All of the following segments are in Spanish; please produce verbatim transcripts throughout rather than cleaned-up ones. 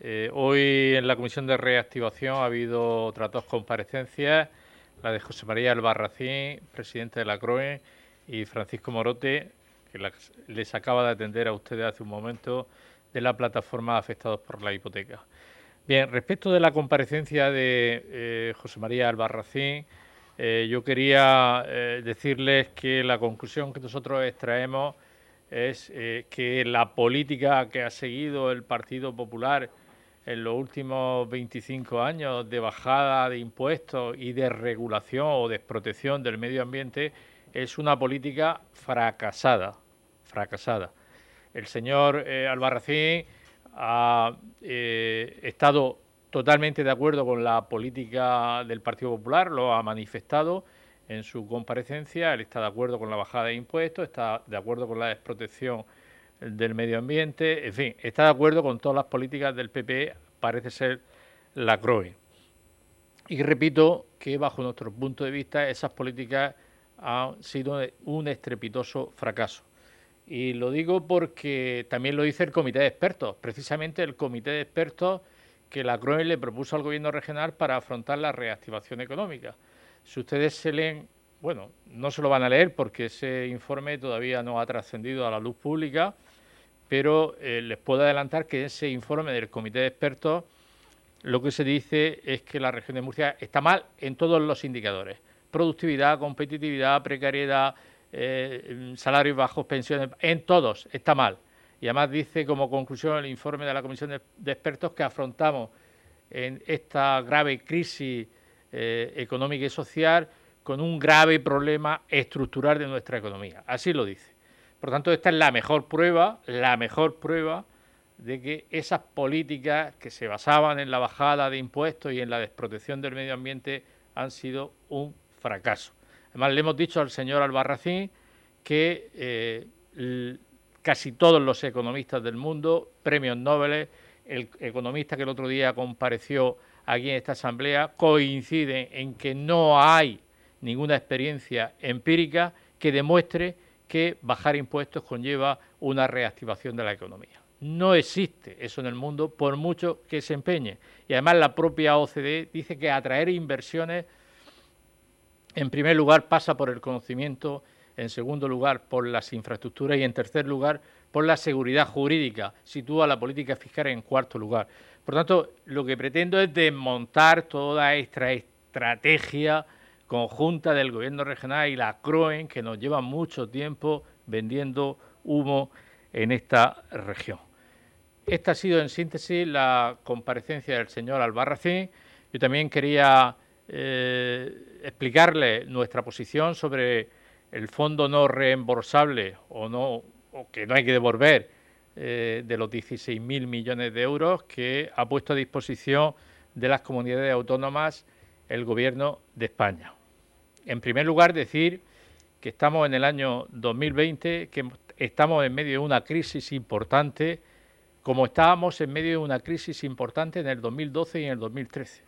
Eh, hoy en la Comisión de Reactivación ha habido otras dos comparecencias, la de José María Albarracín, presidente de la C R O E, y Francisco Morote, que las, les acaba de atender a ustedes hace un momento, de la plataforma Afectados por la Hipoteca. Bien, respecto de la comparecencia de eh, José María Albarracín, eh, yo quería eh, decirles que la conclusión que nosotros extraemos es eh, que la política que ha seguido el Partido Popular en los últimos veinticinco años de bajada de impuestos y de regulación o desprotección del medio ambiente es una política fracasada, fracasada. El señor eh, Albarracín ha eh, estado totalmente de acuerdo con la política del Partido Popular, lo ha manifestado en su comparecencia. Él está de acuerdo con la bajada de impuestos, está de acuerdo con la desprotección del medio ambiente, en fin, está de acuerdo con todas las políticas del P P, parece ser la C R O E. Y repito que bajo nuestro punto de vista esas políticas han sido un estrepitoso fracaso. Y lo digo porque también lo dice el comité de expertos, precisamente el comité de expertos que la C R O E le propuso al gobierno regional para afrontar la reactivación económica. Si ustedes se leen, bueno, no se lo van a leer porque ese informe todavía no ha trascendido a la luz pública, pero eh, les puedo adelantar que ese informe del comité de expertos lo que se dice es que la región de Murcia está mal en todos los indicadores: productividad, competitividad, precariedad, eh, salarios bajos, pensiones, en todos está mal. Y además dice como conclusión el informe de la comisión de, de expertos que afrontamos en esta grave crisis eh, económica y social con un grave problema estructural de nuestra economía. Así lo dice. Por tanto, esta es la mejor prueba, la mejor prueba de que esas políticas que se basaban en la bajada de impuestos y en la desprotección del medio ambiente han sido un fracaso. Además, le hemos dicho al señor Albarracín que eh, casi todos los economistas del mundo, premios Nobel, el economista que el otro día compareció aquí en esta asamblea, coinciden en que no hay ninguna experiencia empírica que demuestre que bajar impuestos conlleva una reactivación de la economía. No existe eso en el mundo, por mucho que se empeñe. Y además la propia O C D E dice que atraer inversiones, en primer lugar, pasa por el conocimiento, en segundo lugar, por las infraestructuras y, en tercer lugar, por la seguridad jurídica. Sitúa la política fiscal en cuarto lugar. Por tanto, lo que pretendo es desmontar toda esta estrategia conjunta del gobierno regional y la C R O E, que nos lleva mucho tiempo vendiendo humo en esta región. Esta ha sido, en síntesis, la comparecencia del señor Albarracín. Yo también quería eh, explicarle nuestra posición sobre el fondo no reembolsable o, no, o que no hay que devolver eh, de los dieciséis mil millones de euros que ha puesto a disposición de las comunidades autónomas el Gobierno de España. En primer lugar, decir que estamos en el año dos mil veinte, que estamos en medio de una crisis importante, como estábamos en medio de una crisis importante en el dos mil doce y en el dos mil trece.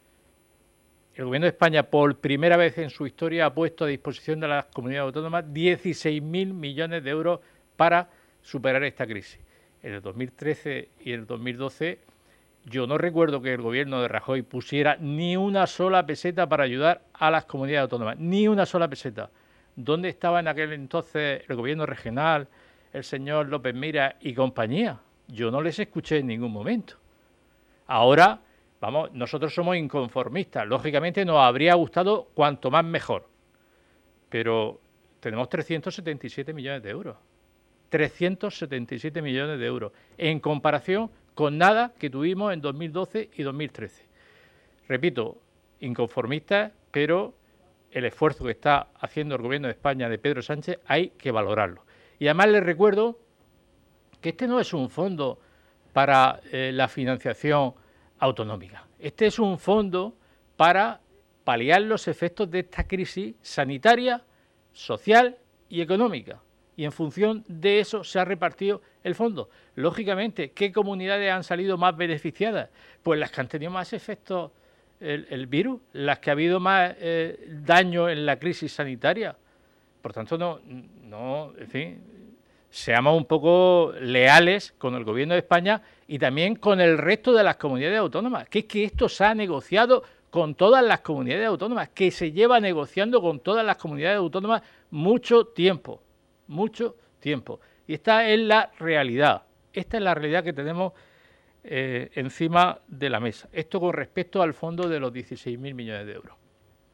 El Gobierno de España, por primera vez en su historia, ha puesto a disposición de las comunidades autónomas dieciséis mil millones de euros para superar esta crisis. En el dos mil trece y en el dos mil doce, yo no recuerdo que el Gobierno de Rajoy pusiera ni una sola peseta para ayudar a las comunidades autónomas, ni una sola peseta. ¿Dónde estaba en aquel entonces el Gobierno regional, el señor López Miras y compañía? Yo no les escuché en ningún momento. Ahora, vamos, nosotros somos inconformistas. Lógicamente nos habría gustado cuanto más mejor. Pero tenemos trescientos setenta y siete millones de euros. trescientos setenta y siete millones de euros. En comparación con nada que tuvimos en dos mil doce y dos mil trece. Repito, inconformistas, pero el esfuerzo que está haciendo el Gobierno de España de Pedro Sánchez hay que valorarlo. Y además les recuerdo que este no es un fondo para eh, la financiación autonómica. Este es un fondo para paliar los efectos de esta crisis sanitaria, social y económica. Y en función de eso se ha repartido el fondo. Lógicamente, ¿qué comunidades han salido más beneficiadas? Pues las que han tenido más efectos el, el virus, las que ha habido más eh, daño en la crisis sanitaria. Por tanto, no, no, en fin, seamos un poco leales con el Gobierno de España y también con el resto de las comunidades autónomas, que es que esto se ha negociado con todas las comunidades autónomas, que se lleva negociando con todas las comunidades autónomas mucho tiempo, mucho tiempo. Y esta es la realidad, esta es la realidad que tenemos eh, encima de la mesa. Esto con respecto al fondo de los dieciséis mil millones de euros.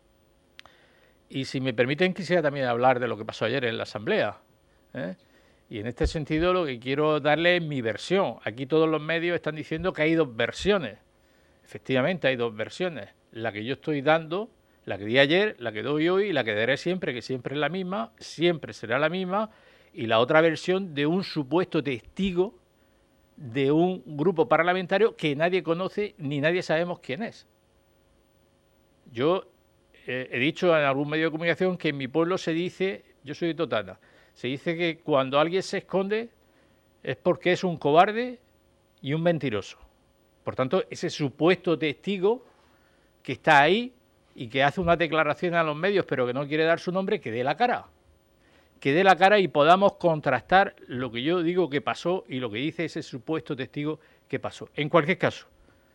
Y si me permiten, quisiera también hablar de lo que pasó ayer en la Asamblea, ¿eh? Y en este sentido lo que quiero darle es mi versión. Aquí todos los medios están diciendo que hay dos versiones. Efectivamente hay dos versiones. La que yo estoy dando, la que di ayer, la que doy hoy y la que daré siempre, que siempre es la misma, siempre será la misma. Y la otra versión de un supuesto testigo de un grupo parlamentario que nadie conoce ni nadie sabemos quién es. Yo eh, he dicho en algún medio de comunicación que en mi pueblo se dice, yo soy de Totana, se dice que cuando alguien se esconde es porque es un cobarde y un mentiroso. Por tanto, ese supuesto testigo que está ahí y que hace una declaración a los medios pero que no quiere dar su nombre, que dé la cara. Que dé la cara y podamos contrastar lo que yo digo que pasó y lo que dice ese supuesto testigo que pasó. En cualquier caso,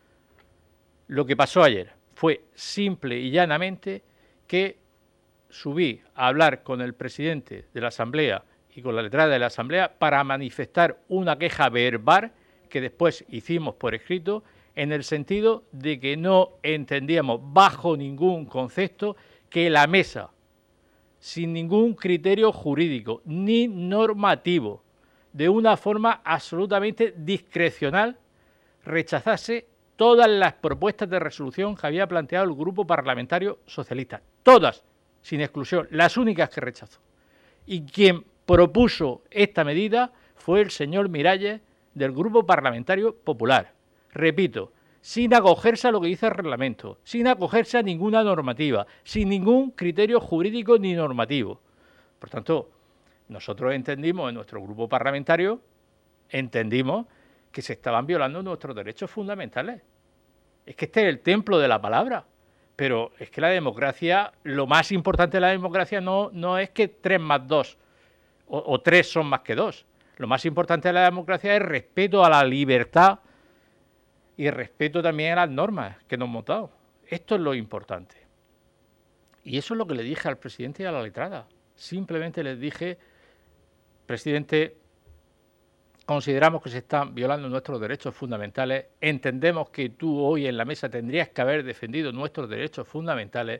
lo que pasó ayer fue simple y llanamente que subí a hablar con el presidente de la Asamblea y con la letrada de la Asamblea para manifestar una queja verbal que después hicimos por escrito, en el sentido de que no entendíamos bajo ningún concepto que la mesa, sin ningún criterio jurídico ni normativo, de una forma absolutamente discrecional, rechazase todas las propuestas de resolución que había planteado el Grupo Parlamentario Socialista. Todas, sin exclusión, las únicas que rechazó. Y quien propuso esta medida fue el señor Miralles del Grupo Parlamentario Popular. Repito, sin acogerse a lo que dice el reglamento, sin acogerse a ninguna normativa, sin ningún criterio jurídico ni normativo. Por tanto, nosotros entendimos en nuestro grupo parlamentario, entendimos que se estaban violando nuestros derechos fundamentales. Es que este es el templo de la palabra. Pero es que la democracia, lo más importante de la democracia no, no es que tres más dos o, o tres son más que dos. Lo más importante de la democracia es el respeto a la libertad y el respeto también a las normas que nos hemos dado. Esto es lo importante. Y eso es lo que le dije al presidente y a la letrada. Simplemente les dije, presidente, consideramos que se están violando nuestros derechos fundamentales, entendemos que tú hoy en la mesa tendrías que haber defendido nuestros derechos fundamentales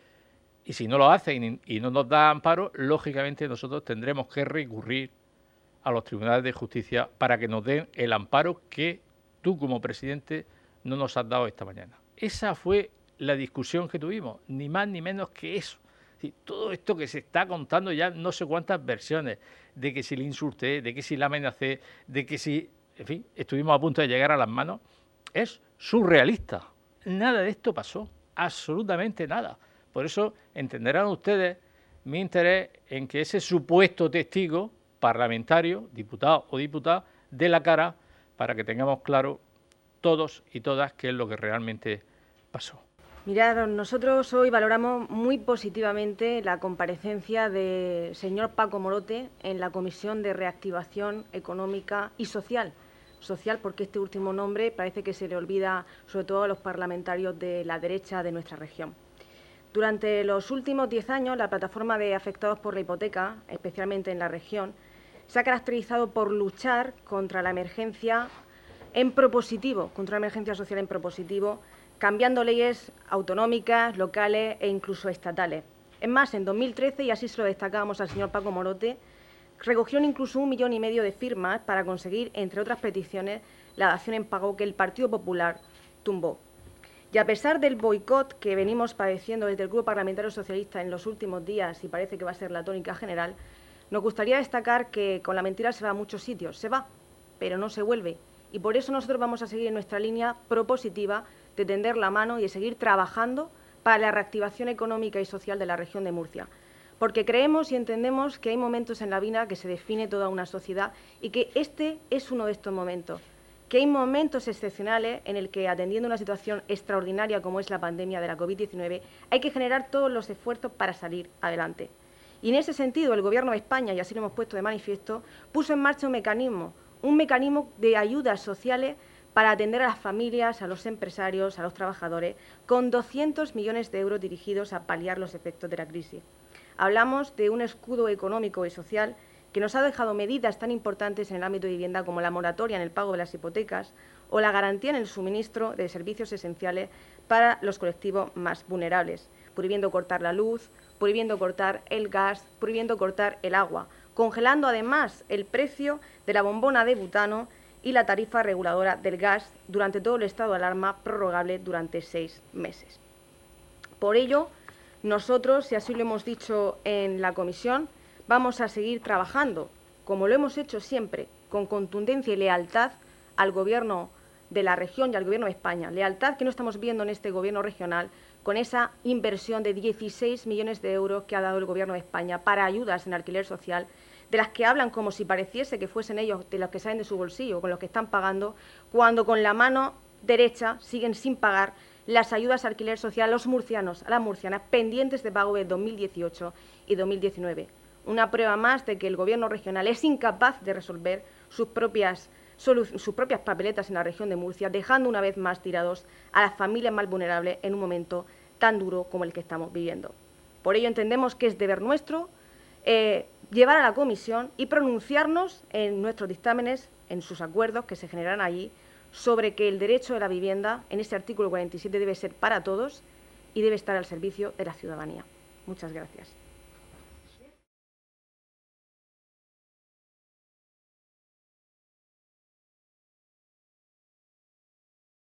y si no lo haces y, y no nos da amparo, lógicamente nosotros tendremos que recurrir a los tribunales de justicia para que nos den el amparo que tú como presidente no nos has dado esta mañana. Esa fue la discusión que tuvimos, ni más ni menos que eso. Todo esto que se está contando ya no sé cuántas versiones, de que si le insulté, de que si le amenacé, de que si, en fin, estuvimos a punto de llegar a las manos, es surrealista. Nada de esto pasó, absolutamente nada. Por eso entenderán ustedes mi interés en que ese supuesto testigo parlamentario, diputado o diputada, dé la cara para que tengamos claro todos y todas qué es lo que realmente pasó. Mirad, nosotros hoy valoramos muy positivamente la comparecencia del señor Paco Morote en la Comisión de Reactivación Económica y Social. Social porque este último nombre parece que se le olvida sobre todo a los parlamentarios de la derecha de nuestra región. Durante los últimos diez años, la plataforma de afectados por la hipoteca, especialmente en la región, se ha caracterizado por luchar contra la emergencia en propositivo, contra la emergencia social en propositivo, cambiando leyes autonómicas, locales e incluso estatales. Es más, en dos mil trece, y así se lo destacábamos al señor Paco Morote, recogieron incluso un millón y medio de firmas para conseguir, entre otras peticiones, la dación en pago que el Partido Popular tumbó. Y a pesar del boicot que venimos padeciendo desde el Grupo Parlamentario Socialista en los últimos días, y parece que va a ser la tónica general, nos gustaría destacar que con la mentira se va a muchos sitios, se va, pero no se vuelve. Y por eso nosotros vamos a seguir en nuestra línea propositiva de tender la mano y de seguir trabajando para la reactivación económica y social de la región de Murcia. Porque creemos y entendemos que hay momentos en la vida que se define toda una sociedad y que este es uno de estos momentos. Que hay momentos excepcionales en el que, atendiendo una situación extraordinaria como es la pandemia de la COVID diecinueve, hay que generar todos los esfuerzos para salir adelante. Y en ese sentido, el Gobierno de España, y así lo hemos puesto de manifiesto, puso en marcha un mecanismo, un mecanismo de ayudas sociales para atender a las familias, a los empresarios, a los trabajadores, con doscientos millones de euros dirigidos a paliar los efectos de la crisis. Hablamos de un escudo económico y social que nos ha dejado medidas tan importantes en el ámbito de vivienda como la moratoria en el pago de las hipotecas o la garantía en el suministro de servicios esenciales para los colectivos más vulnerables, prohibiendo cortar la luz, prohibiendo cortar el gas, prohibiendo cortar el agua, congelando además el precio de la bombona de butano y la tarifa reguladora del gas durante todo el estado de alarma, prorrogable durante seis meses. Por ello, nosotros, y así lo hemos dicho en la comisión, vamos a seguir trabajando, como lo hemos hecho siempre, con contundencia y lealtad al Gobierno de la región y al Gobierno de España. Lealtad que no estamos viendo en este Gobierno regional con esa inversión de dieciséis millones de euros que ha dado el Gobierno de España para ayudas en alquiler social, de las que hablan como si pareciese que fuesen ellos de los que salen de su bolsillo, con los que están pagando, cuando con la mano derecha siguen sin pagar las ayudas a alquiler social a los murcianos, a las murcianas, pendientes de pago de dos mil dieciocho y dos mil diecinueve. Una prueba más de que el Gobierno regional es incapaz de resolver sus propias, sus propias papeletas en la región de Murcia, dejando una vez más tirados a las familias más vulnerables en un momento tan duro como el que estamos viviendo. Por ello entendemos que es deber nuestro eh, llevar a la comisión y pronunciarnos en nuestros dictámenes, en sus acuerdos que se generarán allí, sobre que el derecho de la vivienda, en este artículo cuarenta y siete, debe ser para todos y debe estar al servicio de la ciudadanía. Muchas gracias.